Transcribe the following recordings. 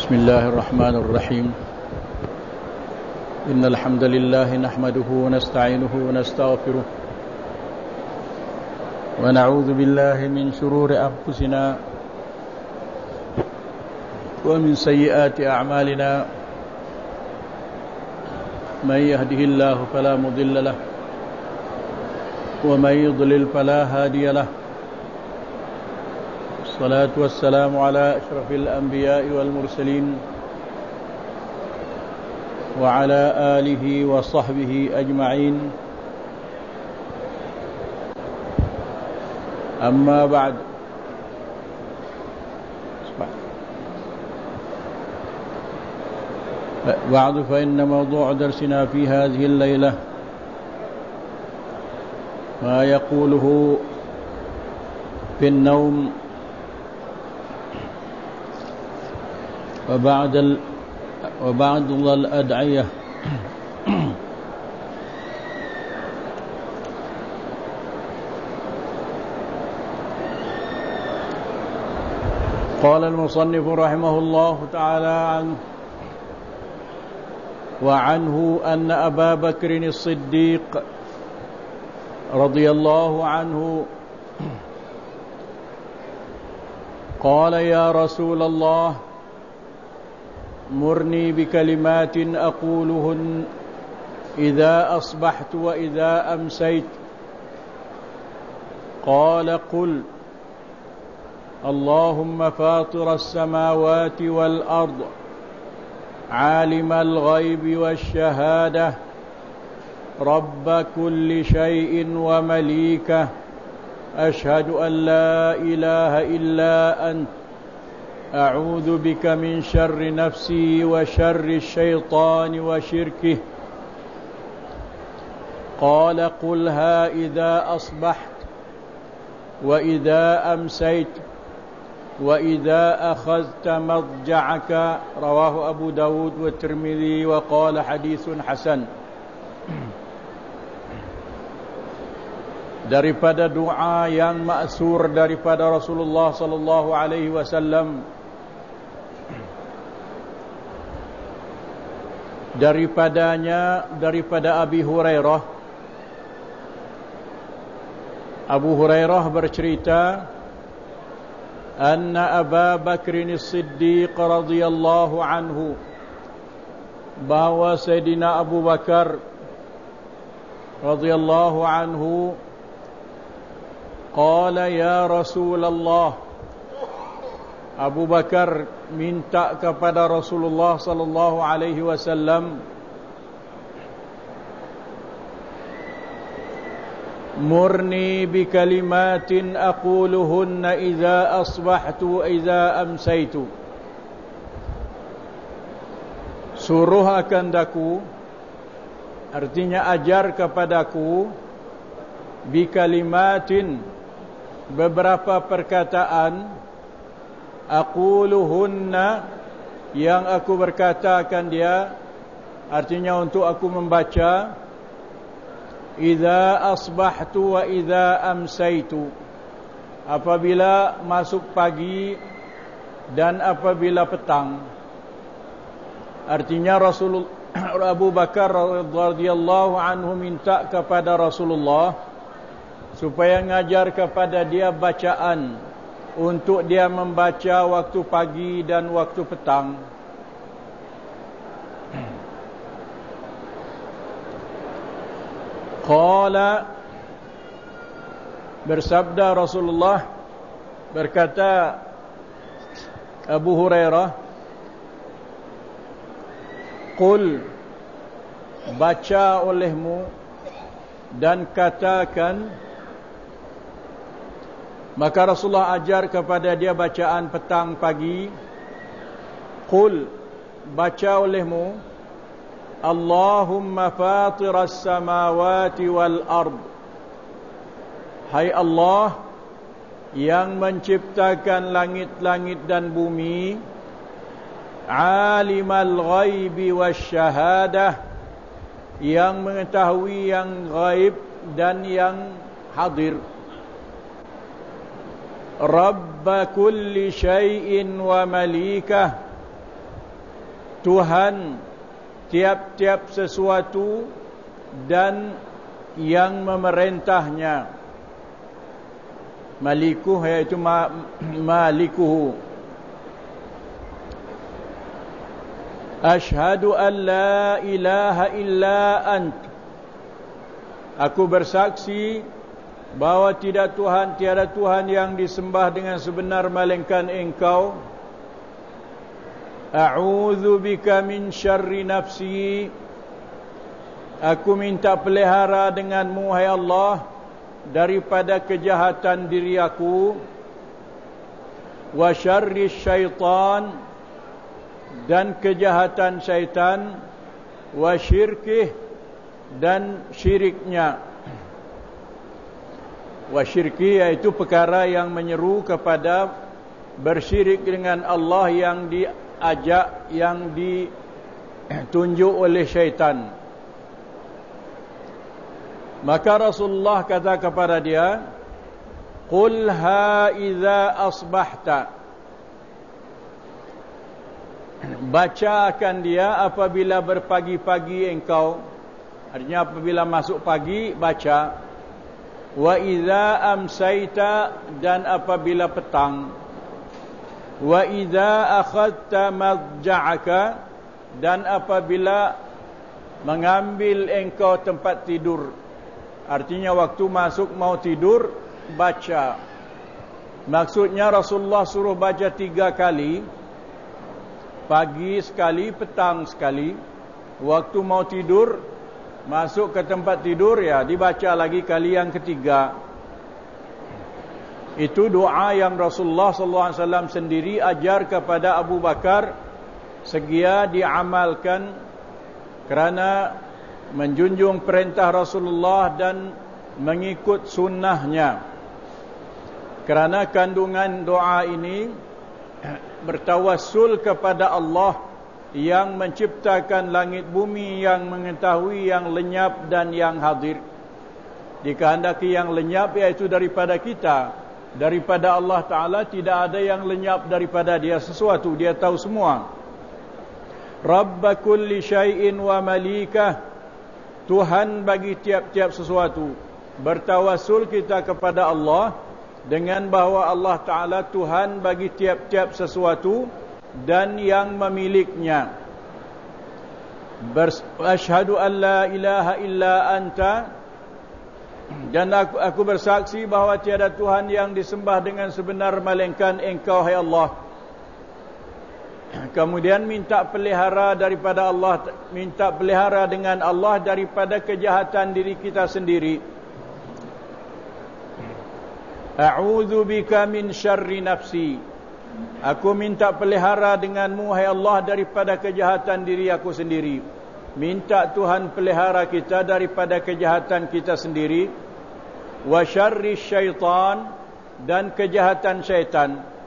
بسم الله الرحمن الرحيم إن الحمد لله نحمده ونستعينه ونستغفره ونعوذ بالله من شرور أنفسنا ومن سيئات أعمالنا من يهده الله فلا مضل له ومن يضلل فلا هادي له الصلاة والسلام على أشرف الأنبياء والمرسلين وعلى آله وصحبه أجمعين أما بعد فإن موضوع درسنا في هذه الليلة ما يقوله في النوم وبعض الأدعية. قال المصنف رحمه الله تعالى وعنه أن أبا بكر الصديق رضي الله عنه قال يا رسول الله مرني بكلمات أقولهن إذا أصبحت وإذا أمسيت. قال قل اللهم فاطر السماوات والأرض عالم الغيب والشهادة رب كل شيء ومليكه أشهد أن لا إله إلا أنت أعوذ بك من شر نفسي وشر الشيطان وشركه. قال قلها إذا أصبحت وإذا أمسيت وإذا أخذت مضجعك. رواه أبو داود والترمذي وقال حديث حسن. Daripada doa yang ma'sur daripada Rasulullah sallallahu alaihi wasallam, daripada Abu Hurairah bercerita anna Aba Bakr as-Siddiq radhiyallahu anhu, bahwa Sayyidina Abu Bakar radhiyallahu anhu qala ya Rasulullah, Abu Bakar minta kepada Rasulullah sallallahu alaihi wasallam, murni bi kalimatin aquluhunna idza asbahtu wa idza amsaytu. Suruh akan daku, artinya ajar kepadaku, bi kalimatin, beberapa perkataan, aquluhunna, yang aku berkatakan dia, artinya untuk aku membaca, idza asbahtu wa idza amsaytu, apabila masuk pagi dan apabila petang. Artinya Abu Bakar radhiyallahu anhu minta kepada Rasulullah supaya ngajar kepada dia bacaan untuk dia membaca waktu pagi dan waktu petang. Qala, bersabda Rasulullah, berkata Abu Hurairah, qul, baca olehmu dan katakan. Maka Rasulullah ajar kepada dia bacaan petang pagi. Qul, baca olehmu, Allahumma fatiras samawati wal ard, hai Allah yang menciptakan langit-langit dan bumi, alimal ghaibi wasyahadah, yang mengetahui yang ghaib dan yang hadir, Rabb kulli syai'in wa malikah, Tuhan tiap-tiap sesuatu dan yang memerintahnya. Malikuh iaitu malikuhu. Asyhadu an la ilaha illa ant. Aku bersaksi bahawa tiada Tuhan yang disembah dengan sebenar melainkan Engkau. A'udzu bika min syarri nafsi. Aku minta pelihara denganmu, hai Allah, daripada kejahatan diri aku. Wa syarri syaitan, dan kejahatan syaitan. Wa syirkih, dan syiriknya. Wa syirki iaitu perkara yang menyeru kepada bersyirik dengan Allah, yang diajak, yang ditunjuk oleh syaitan. Maka Rasulullah kata kepada dia, "Qulha idza asbahta." Baca akan dia apabila berpagi-pagi engkau. Artinya apabila masuk pagi, baca. Wa idza amsayta, dan apabila petang. Wa idza akhadta madja'aka, dan apabila mengambil engkau tempat tidur. Artinya waktu masuk mau tidur, baca. Maksudnya Rasulullah suruh baca 3 kali. Pagi sekali, petang sekali. Waktu mau tidur, masuk ke tempat tidur, ya dibaca lagi kali yang ketiga. Itu doa yang Rasulullah SAW sendiri ajar kepada Abu Bakar, segia diamalkan kerana menjunjung perintah Rasulullah dan mengikut sunnahnya. Kerana kandungan doa ini bertawassul kepada Allah yang menciptakan langit bumi, yang mengetahui yang lenyap dan yang hadir. Dikehendaki yang lenyap iaitu daripada kita, daripada Allah Ta'ala. Tidak ada yang lenyap daripada dia sesuatu, dia tahu semua. Rabba kulli syai'in wa malikah, Tuhan bagi tiap-tiap sesuatu. Bertawassul kita kepada Allah dengan bahawa Allah Ta'ala Tuhan bagi tiap-tiap sesuatu dan yang memiliknya. Asyhadu an la ilaha illa anta, dan aku bersaksi bahawa tiada Tuhan yang disembah dengan sebenar melainkan Engkau, hai Allah. Kemudian minta pelihara daripada Allah, minta pelihara dengan Allah daripada kejahatan diri kita sendiri. A'udzu bika min syarri nafsi. Aku minta pelihara denganmu, hai Allah, daripada kejahatan diri aku sendiri. Minta Tuhan pelihara kita daripada kejahatan kita sendiri. Wa syarri syaitan, dan kejahatan syaitan.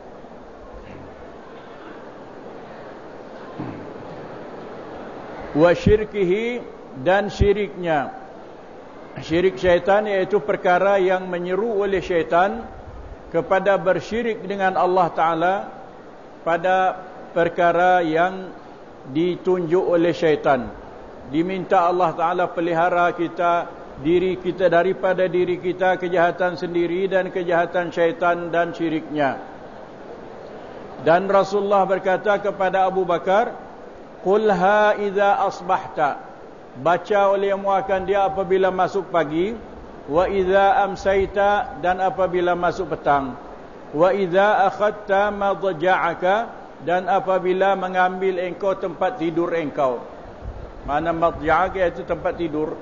Wa syirkihi, dan syiriknya. Syirik syaitan iaitu perkara yang menyeru oleh syaitan kepada bersyirik dengan Allah Ta'ala pada perkara yang ditunjuk oleh syaitan. Diminta Allah Ta'ala pelihara diri kita daripada diri kita, kejahatan sendiri dan kejahatan syaitan dan syiriknya. Dan Rasulullah berkata kepada Abu Bakar, "Qulha idza asbahta." Baca olehmu akan dia apabila masuk pagi. Wa idza amsayta, dan apabila masuk petang. Wa idza akhadta madja'aka, dan apabila mengambil engkau tempat tidur engkau. Mana madja'aka iaitu tempat tidur.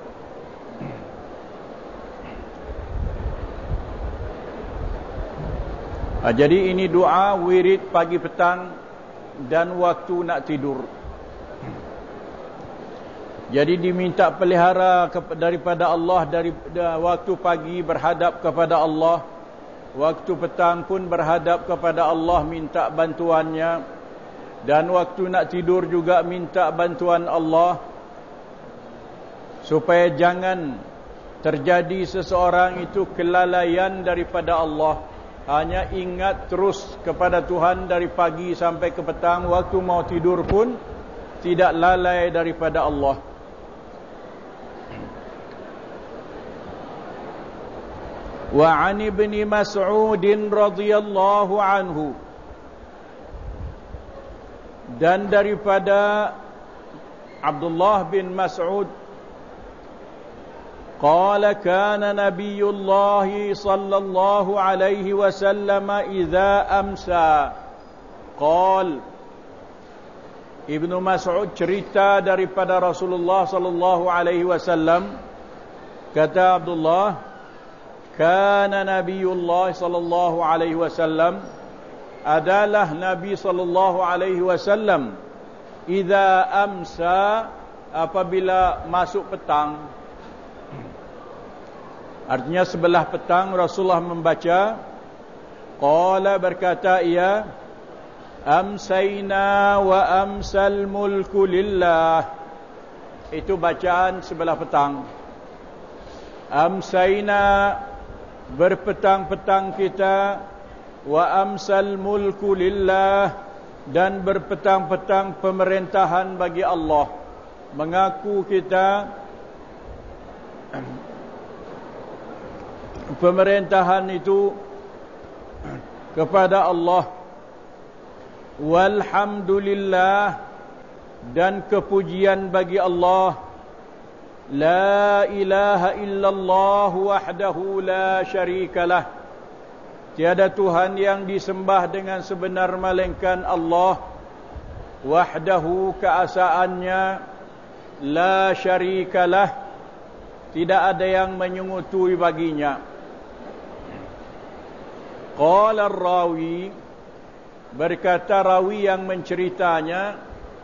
Jadi ini doa wirid pagi petang dan waktu nak tidur. Jadi diminta pelihara daripada Allah, dari waktu pagi berhadap kepada Allah, waktu petang pun berhadap kepada Allah, minta bantuannya, dan waktu nak tidur juga minta bantuan Allah, supaya jangan terjadi seseorang itu kelalaian daripada Allah. Hanya ingat terus kepada Tuhan dari pagi sampai ke petang. Waktu mau tidur pun tidak lalai daripada Allah. Wa 'an Ibni Mas'ud radhiyallahu anhu, dan daripada Abdullah bin Mas'ud, qala kana Nabiyullah sallallahu alaihi wasallam idza amsa qala. Ibnu Mas'ud cerita daripada Rasulullah sallallahu alaihi wasallam, kata Abdullah, kana Nabiyullah sallallahu alaihi wasallam, adalah Nabi sallallahu alaihi wasallam, idza amsa, apabila masuk petang. Artinya sebelah petang Rasulullah membaca, qala, berkata ia, amsayna wa amsal mulku lillah. Itu bacaan sebelah petang. Amsayna, berpetang-petang kita, wa amsal mulku lillah, dan berpetang-petang pemerintahan bagi Allah. Mengaku kita pemerintahan itu kepada Allah. Walhamdulillah, dan kepujian bagi Allah. La ilaha illallah wahdahu la syarikalah, tiada Tuhan yang disembah dengan sebenar melainkan Allah. Wahdahu, keesaannya. La syarikalah, tidak ada yang menyungutui baginya. Qala ar-rawi, berkata rawi yang menceritanya,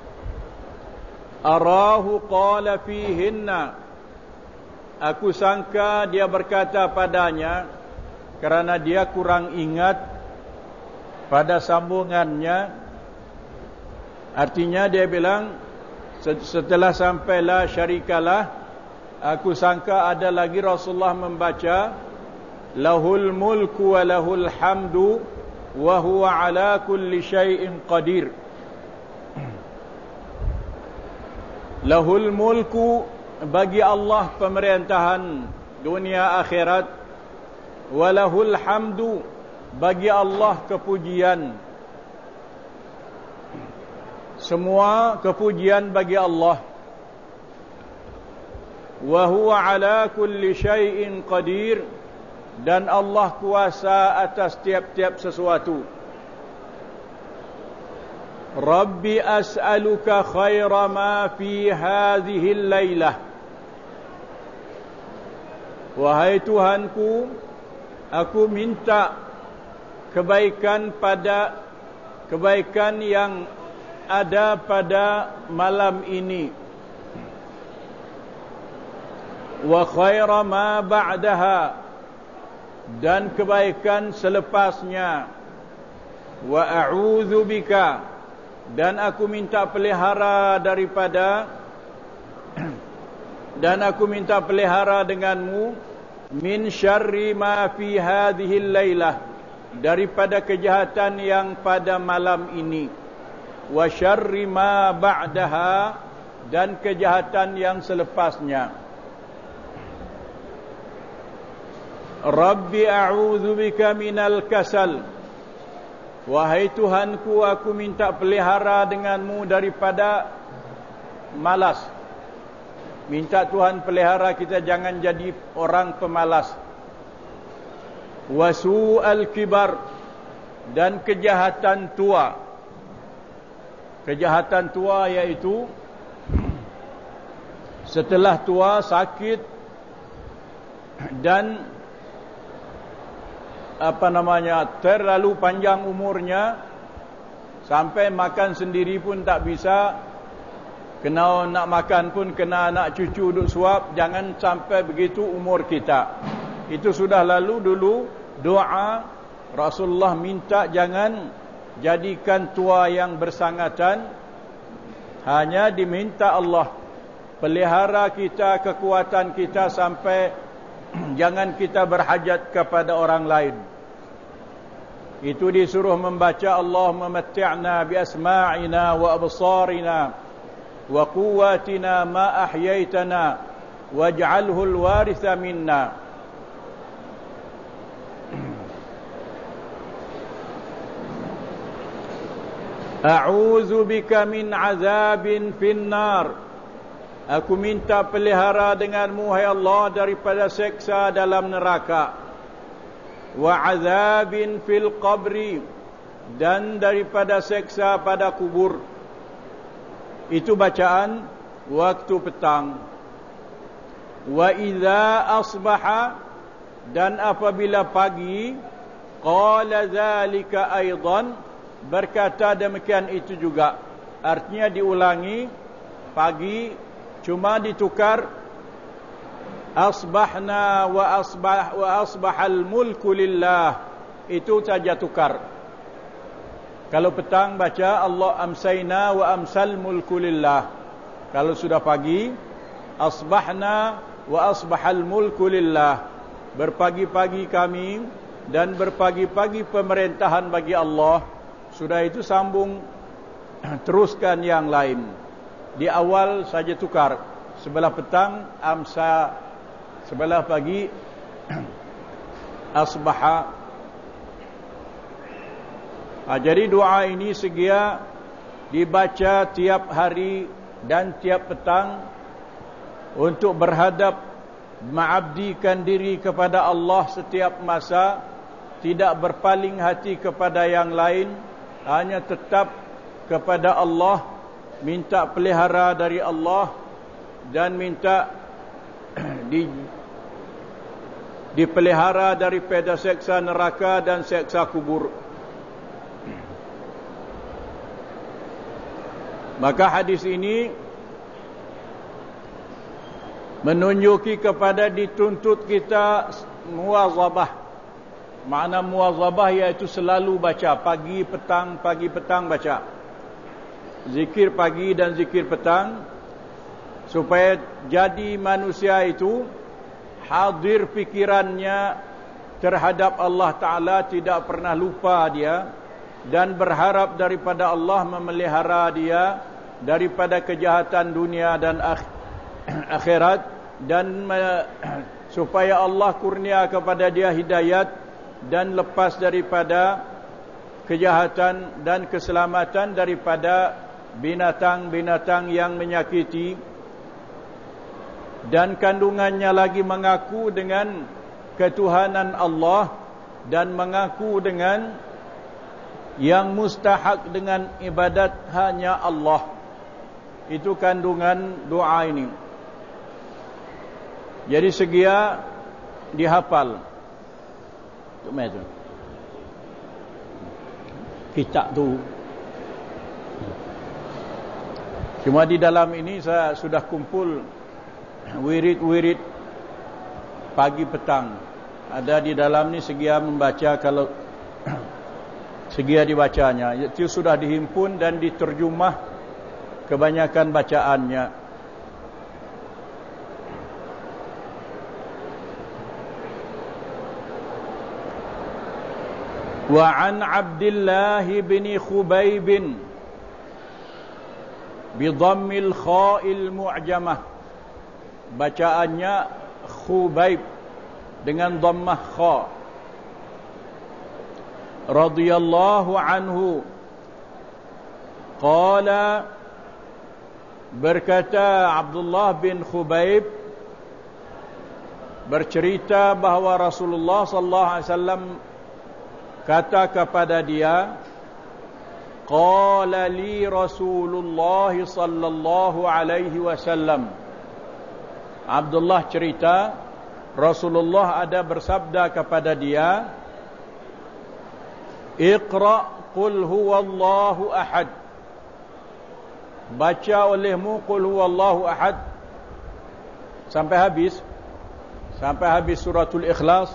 arahu qala fihinna, aku sangka dia berkata padanya, kerana dia kurang ingat pada sambungannya. Artinya dia bilang, setelah sampai la syarikalah, aku sangka ada lagi Rasulullah membaca, lahul mulku wa lahul hamdu wa huwa ala kulli syai'in qadir. Lahul mulku, bagi Allah pemerintahan dunia akhirat. Walahul hamdu, bagi Allah kepujian. Semua kepujian bagi Allah. Wa huwa ala kulli syai'in qadir, dan Allah kuasa atas tiap-tiap sesuatu. Rabbi as'aluka khaira ma fi hadhihi al-lailah, wahai Tuhanku, aku minta kebaikan yang ada pada malam ini. Wa khaira ma ba'daha, dan kebaikan selepasnya. Wa a'udzu bika, dan aku minta pelihara denganmu, min syarri ma fi hadhihi al-lailah, daripada kejahatan yang pada malam ini. Wa syarri ma ba'daha, dan kejahatan yang selepasnya. Rabbi a'udzu bika minal kasal, wahai Tuhanku, aku minta pelihara denganmu daripada malas. Minta Tuhan pelihara kita jangan jadi orang pemalas. Wasu'al kibar, dan kejahatan tua. Kejahatan tua yaitu setelah tua sakit dan terlalu panjang umurnya, sampai makan sendiri pun tak bisa, kena nak makan pun kena anak cucu duk suap. Jangan sampai begitu umur kita. Itu sudah lalu dulu. Doa Rasulullah minta jangan jadikan tua yang bersangatan. Hanya diminta Allah pelihara kita, kekuatan kita, sampai jangan kita berhajat kepada orang lain. Itu disuruh membaca Allahumma matti'na bi asma'ina wa absarina wa quwwatina ma ahyaitana waj'alhu al-waritha minna. A'udzu bika min 'adzabin finnar. Aku minta pelihara denganmu, hai Allah, daripada seksa dalam neraka. Wa 'adzabin fil qabri, dan daripada seksa pada kubur. Itu bacaan waktu petang. Wa idza asbaha, dan apabila pagi, qala dzalika aidan, berkata demikian itu juga. Artinya diulangi pagi, cuma ditukar asbahna wa asbahal mulku lillah, itu saja tukar. Kalau petang baca Allah amsayna wa amsal mulku lillah. Kalau sudah pagi, asbahna wa asbahal mulku lillah, berpagi-pagi kami dan berpagi-pagi pemerintahan bagi Allah. Sudah itu sambung teruskan yang lain. Di awal saja tukar. Sebelah petang amsa, sebelah pagi asbaha. Jadi doa ini segia dibaca tiap hari dan tiap petang untuk berhadap, mengabdikan diri kepada Allah setiap masa, tidak berpaling hati kepada yang lain, hanya tetap kepada Allah, minta pelihara dari Allah, dan minta dipelihara daripada seksa neraka dan seksa kubur. Maka hadis ini menunjuki kepada dituntut kita muwazabah. Makna muwazabah iaitu selalu baca pagi petang baca zikir pagi dan zikir petang, supaya jadi manusia itu hadir fikirannya terhadap Allah Ta'ala, tidak pernah lupa dia, dan berharap daripada Allah memelihara dia daripada kejahatan dunia dan akhirat, dan supaya Allah kurnia kepada dia hidayat dan lepas daripada kejahatan dan keselamatan daripada binatang-binatang yang menyakiti. Dan kandungannya lagi mengaku dengan ketuhanan Allah dan mengaku dengan yang mustahak dengan ibadat hanya Allah. Itu kandungan doa ini. Jadi segia dihafal. Macam tu. Kitab tu. Cuma di dalam ini saya sudah kumpul wirid-wirid pagi petang. Ada di dalam ni segia membaca, kalau segia dibacanya. Itu sudah dihimpun dan diterjemah kebanyakan bacaannya. Wa an Abdullah bin Khubayb bi dhammil kha'il mu'jamah. Bacaannya Khubayb dengan dhammah kha. Radhiyallahu anhu qala, berkata Abdullah bin Khubayb, bercerita bahawa Rasulullah sallallahu alaihi wasallam kata kepada dia, qala li Rasulullah sallallahu alaihi wasallam. Abdullah cerita Rasulullah ada bersabda kepada dia, Iqra qul huwallahu ahad. Baca olehmu qul huwallahu ahad sampai habis suratul Ikhlas.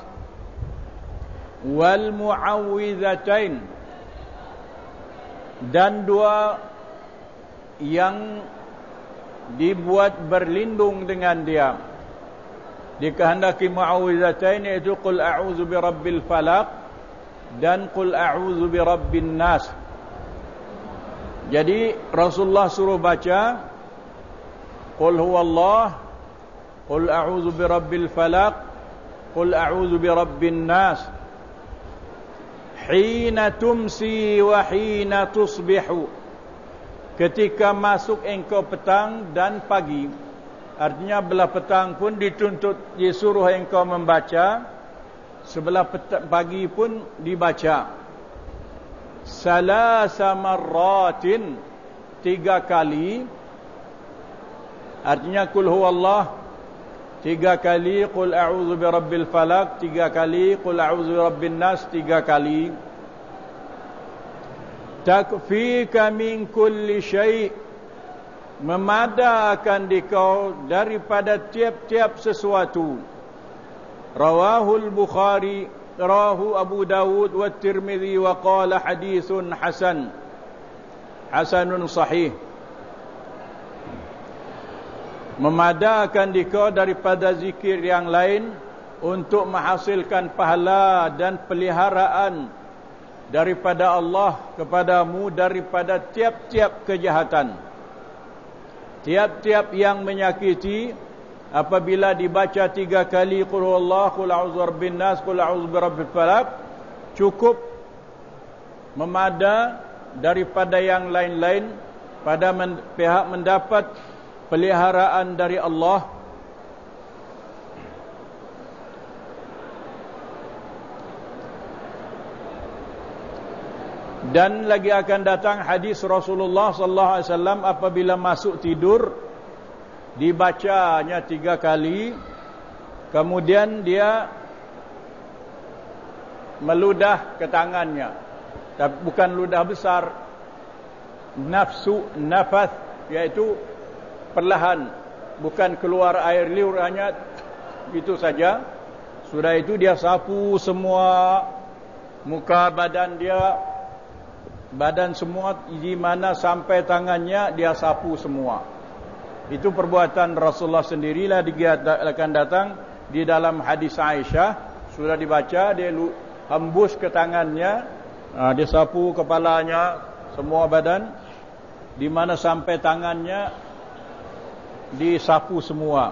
Wal mu'awwidhatain, dan dua yang dibuat berlindung dengan dia. Dikehendaki mu'awwidhatain, iaitu qul a'udzu birabbil falaq dan qul a'udzu birabbin nas. Jadi Rasulullah suruh baca Qul huwallah, Qul a'udzu birabbil falaq, Qul a'udzu birabbin nas. Hina tumsi wa hina tusbihu. Ketika masuk engkau petang dan pagi. Artinya belah petang pun dituntut, disuruh engkau membaca. Sebelah pagi pun dibaca. Salasa marratin, 3 kali. Artinya Qul huwallah 3 kali, Qul a'udzu birabbil falaq 3 kali, Qul a'udzu birabbin nas 3 kali. Takfika min kulli syai', memadakan dikau daripada tiap-tiap sesuatu. Rawahul Bukhari, rawahu Abu Dawud wa Tirmidzi wa qala haditsun hasan, hasanun sahih. Memadakan dikau daripada zikir yang lain untuk menghasilkan pahala dan peliharaan daripada Allah kepadamu daripada tiap-tiap kejahatan. Tiap-tiap yang menyakiti, apabila dibaca 3 kali Qul huwallah, Qul a'udzu birabbin nas, Qul a'udzu birabbil falaq, cukup memada daripada yang lain-lain pada pihak mendapat peliharaan dari Allah. Dan lagi akan datang hadis Rasulullah sallallahu alaihi wasallam apabila masuk tidur dibacanya 3 kali, kemudian dia meludah ke tangannya, tapi bukan ludah besar, nafas, iaitu perlahan, bukan keluar air liur, hanya itu saja. Sudah itu dia sapu semua muka badan dia, badan semua, di mana sampai tangannya dia sapu semua. Itu perbuatan Rasulullah sendirilah. Dia akan datang di dalam hadis Aisyah, sudah dibaca, dia hembus ke tangannya, dia sapu kepalanya, semua badan, di mana sampai tangannya disapu semua.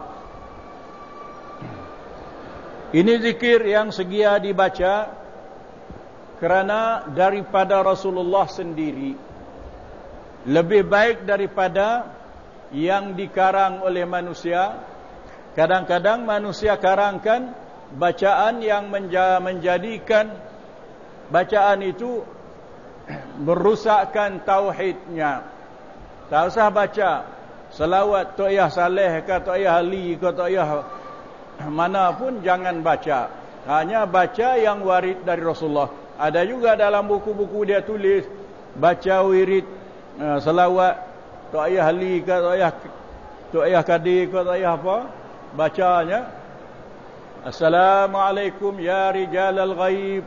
Ini zikir yang segia dibaca kerana daripada Rasulullah sendiri, lebih baik daripada yang dikarang oleh manusia. Kadang-kadang manusia karangkan bacaan yang menjadikan bacaan itu merusakkan tauhidnya. Tak usah baca selawat Tok Yah Saleh ke Tok Yah Ali ke Tok Yah mana pun, jangan baca. Hanya baca yang warid dari Rasulullah. Ada juga dalam buku-buku dia tulis baca wirid selawat Tok Yah Ali ke Tok Yah Kadir ke Tok Yah apa, bacanya Assalamualaikum ya rijalal ghaib,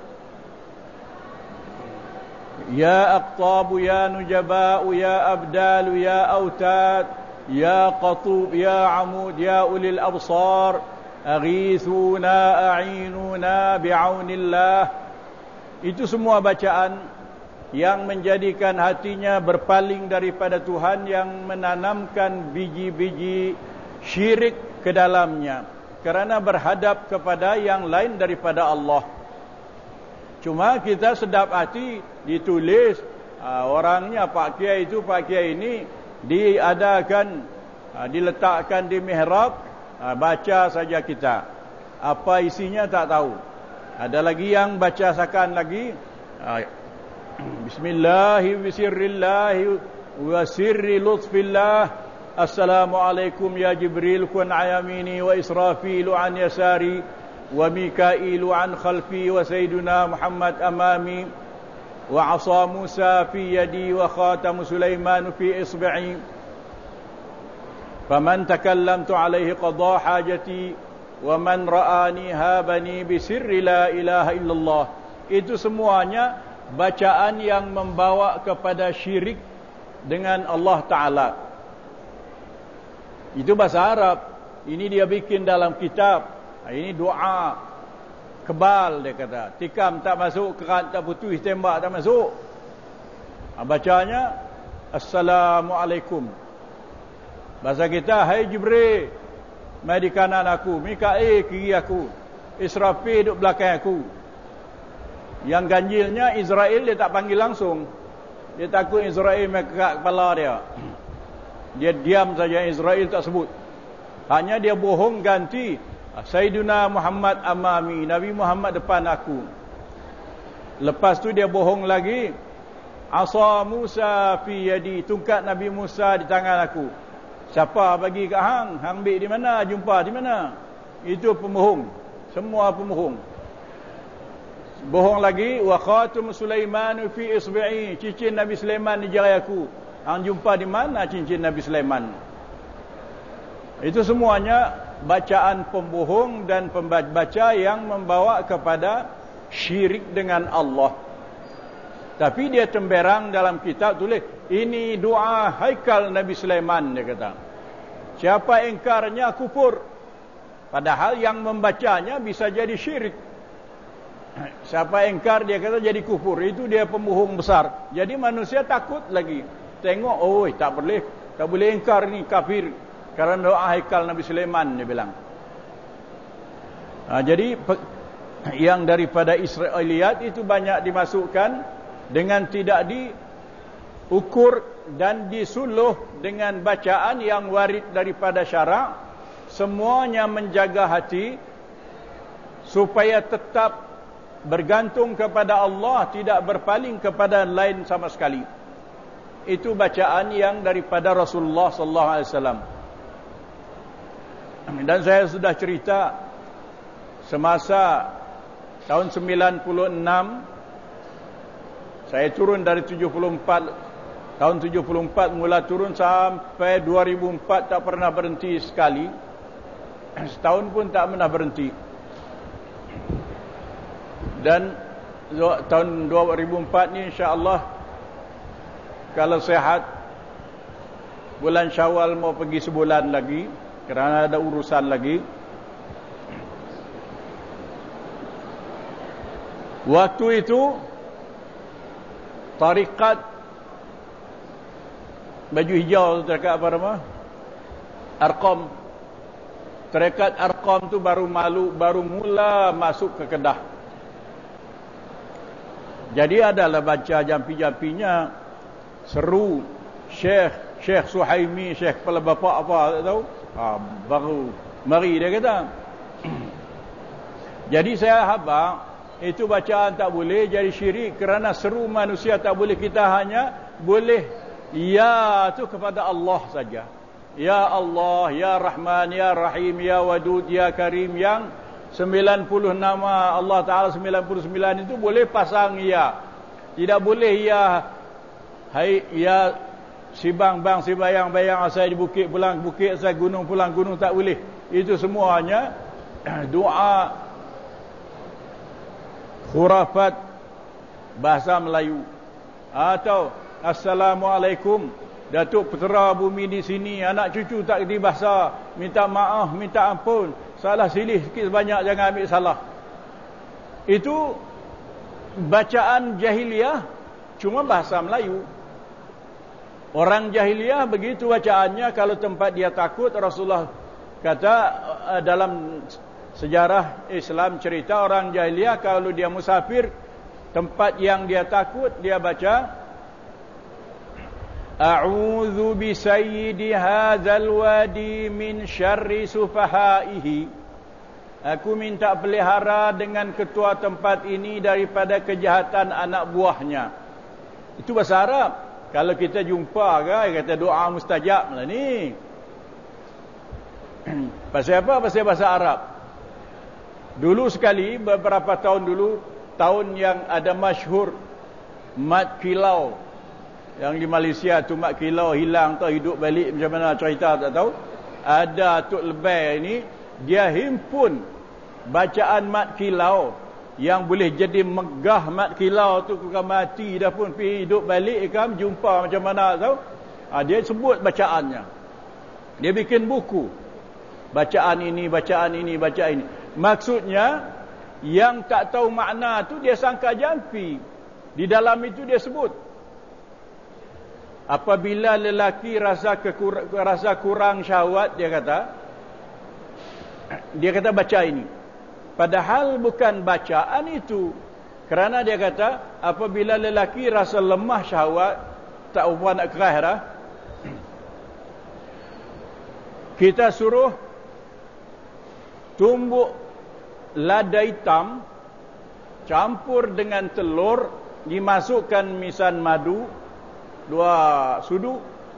ya aqtabu ya nujaba'u ya abdalu ya autad ya qatub ya amud ya ulil absar aghithuna a'inuna bi'aunillah. Itu semua bacaan yang menjadikan hatinya berpaling daripada Tuhan, yang menanamkan biji-biji syirik ke dalamnya kerana berhadap kepada yang lain daripada Allah. Cuma kita sedap hati ditulis orangnya Pak Kiai itu, Pak Kiai ini diadakan, diletakkan di mihrab, baca saja kita. Apa isinya tak tahu. Ada lagi yang baca sakan lagi Bismillahi wa sirrillahi wa sirri lutfillah, Assalamualaikum ya Jibril kun ayamini wa Israfilu an yasari wa Mikailu an khalfi wa Sayyiduna Muhammad amami wa asa Musa fi yadi wa khatamu Sulaiman fi isbi'i faman takallamtu alaihi qada hajati wa man ra'ani habani bi sirri la ilaha illallah. Itu semuanya bacaan yang membawa kepada syirik dengan Allah Ta'ala. Itu bahasa Arab. Ini dia bikin dalam kitab. Ini doa kebal, dia kata. Tikam tak masuk, kerat tak putus, tembak tak masuk. Bacanya Assalamualaikum. Bahasa kita, hai Jibril, mai di kanan aku, Mikail kiri aku, Israfil duduk belakang aku. Yang ganjilnya Israel dia tak panggil langsung. Dia takut Israel mai kekat kepala dia. Dia diam saja, Israel tak sebut. Hanya dia bohong ganti Sayyiduna Muhammad amami, Nabi Muhammad depan aku. Lepas tu dia bohong lagi, asa Musa fi yadi, tungkat Nabi Musa di tangan aku. Siapa bagi kat hang? Hang ambil di mana? Jumpa di mana? Itu pembohong. Semua pembohong. Bohong lagi, wa khatum Sulaiman fi isbi'i, cincin Nabi Sulaiman di jari aku. Hang jumpa di mana cincin Nabi Sulaiman? Itu semuanya bacaan pembohong dan pembaca yang membawa kepada syirik dengan Allah. Tapi dia temberang dalam kitab tulis, ini doa haikal Nabi Sulaiman, dia kata. Siapa ingkarnya kufur. Padahal yang membacanya bisa jadi syirik. Siapa ingkar, dia kata jadi kufur. Itu dia pembohong besar. Jadi manusia takut lagi. Tengok, oh tak boleh ingkar ni, kafir. Karena doa haikal Nabi Sulaiman, dia bilang. Jadi yang daripada Israiliyat itu banyak dimasukkan dengan tidak diukur dan disuluh dengan bacaan yang warid daripada syarak. Semuanya menjaga hati supaya tetap bergantung kepada Allah, tidak berpaling kepada lain sama sekali. Itu bacaan yang daripada Rasulullah sallallahu alaihi wasallam. Dan saya sudah cerita semasa tahun 96 saya turun dari 74, tahun 74 mula turun sampai 2004 tak pernah berhenti sekali. Setahun pun tak pernah berhenti. Dan tahun 2004 ni insya-Allah kalau sehat bulan Syawal mau pergi sebulan lagi kerana ada urusan lagi. Waktu itu tarikat baju hijau tu, tarikat apa nama? Arqam. Tarikat Arqam tu baru mula masuk ke Kedah. Jadi adalah baca jampi-jampinya seru Syekh Suhaimi, Syekh kepala bapa apa tak tahu. Baru mari dia kata. Jadi saya habaq itu bacaan tak boleh jadi syirik kerana seru manusia tak boleh. Kita hanya boleh ya tu kepada Allah saja. Ya Allah, Ya Rahman, Ya Rahim, Ya Wadud, Ya Karim, yang 90 nama Allah Ta'ala 99 itu boleh pasang ya. Tidak boleh ya hai ya si bang si bayang saya di bukit pulang bukit, saya gunung pulang gunung, tak boleh. Itu semuanya doa khurafat bahasa Melayu. Atau Assalamualaikum, Datuk Putera bumi di sini, anak cucu tak kerti bahasa, minta maaf, minta ampun, salah silih sikit sebanyak, jangan ambil salah. Itu bacaan jahiliyah, cuma bahasa Melayu. Orang jahiliyah begitu bacaannya. Kalau tempat dia takut, Rasulullah kata dalam sejarah Islam cerita orang jahiliyah kalau dia musafir tempat yang dia takut, dia baca A'udzu bi sayyidi hadzal wadi min syarri sufahaihi. Aku minta pelihara dengan ketua tempat ini daripada kejahatan anak buahnya. Itu bahasa Arab. Kalau kita jumpa kan, kata doa mustajab lah ni. Pasal apa? Pasal bahasa Arab. Dulu sekali, beberapa tahun dulu, tahun yang ada masyhur mat kilau. Yang di Malaysia tu mat kilau hilang atau hidup balik macam mana cerita tak tahu. Ada Tok Lebay ni, dia himpun bacaan mat kilau yang boleh jadi megah. Mat kilau tu bukan mati dah pun, pergi hidup balik kan, jumpa macam mana tahu. Dia sebut bacaannya. Dia bikin buku. Bacaan ini, bacaan ini, bacaan ini. Maksudnya yang tak tahu makna tu dia sangka jampi. Di dalam itu dia sebut. apabila lelaki rasa kurang syahwat, dia kata baca ini. Padahal bukan bacaan itu. Kerana dia kata apabila lelaki rasa lemah syahwat, tak apa nak kerah dah, kita suruh tumbuk lada hitam campur dengan telur, dimasukkan misan madu 2 sudu,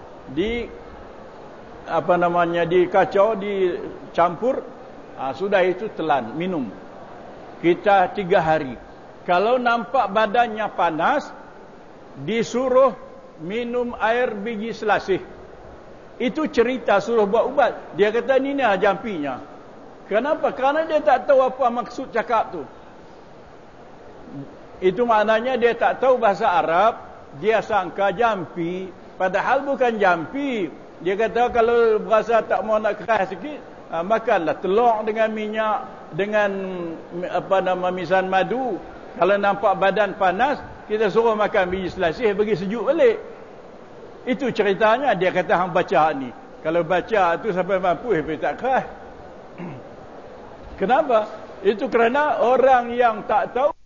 dikacau, dicampur, sudah itu telan, minum. Kita 3 hari. Kalau nampak badannya panas, disuruh minum air biji selasih. Itu cerita suruh buat ubat. Dia kata ni jampinya. Kenapa? Kerana dia tak tahu apa maksud cakap tu. Itu maknanya dia tak tahu bahasa Arab, dia sangka jampi, padahal bukan jampi. Dia kata kalau berasa tak mau nak keras sikit, makanlah telur dengan minyak, dengan misan madu. Kalau nampak badan panas, kita suruh makan biji selasih, bagi sejuk balik. Itu ceritanya. Dia kata hang baca ni. Kalau baca tu sampai mampu, tak keras. Kenapa? Itu kerana orang yang tak tahu